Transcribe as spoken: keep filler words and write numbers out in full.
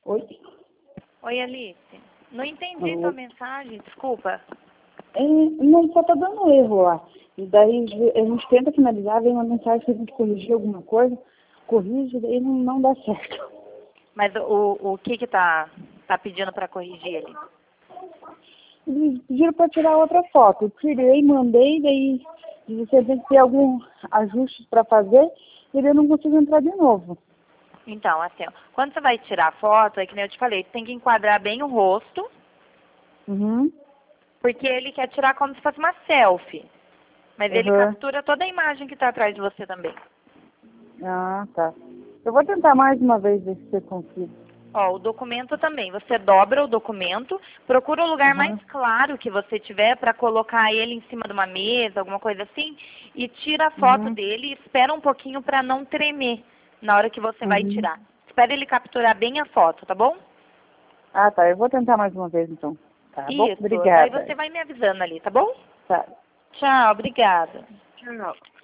Oi? Oi, Alice. Não entendi Oi. sua mensagem, desculpa. É, não, só tá dando erro lá. E daí a gente tenta finalizar, vem uma mensagem que a gente corrigir alguma coisa, corrige, daí não, não dá certo. Mas o, o que que tá, tá pedindo para corrigir ali? Eles pediram para tirar outra foto. Eu tirei, mandei, daí você tem que ter algum ajuste para fazer, e daí eu não consigo entrar de novo. Então, assim, ó, quando você vai tirar a foto, é que nem eu te falei, você tem que enquadrar bem o rosto, Uhum. porque ele quer tirar como se fosse uma selfie. Mas ele Uhum. captura toda a imagem que tá atrás de você também. Ah, tá. Eu vou tentar mais uma vez ver se eu consigo. Ó, o documento também. Você dobra o documento, procura o lugar mais Uhum. claro que você tiver para colocar ele em cima de uma mesa, alguma coisa assim, e tira a foto Uhum. dele e espera um pouquinho para não tremer na hora que você vai Uhum. tirar. Espera ele capturar bem a foto, tá bom? Ah, tá. Eu vou tentar mais uma vez, então. Tá bom? Isso. Daí Obrigada. você vai me avisando ali, tá bom? Tá. Tchau, obrigada. Tchau.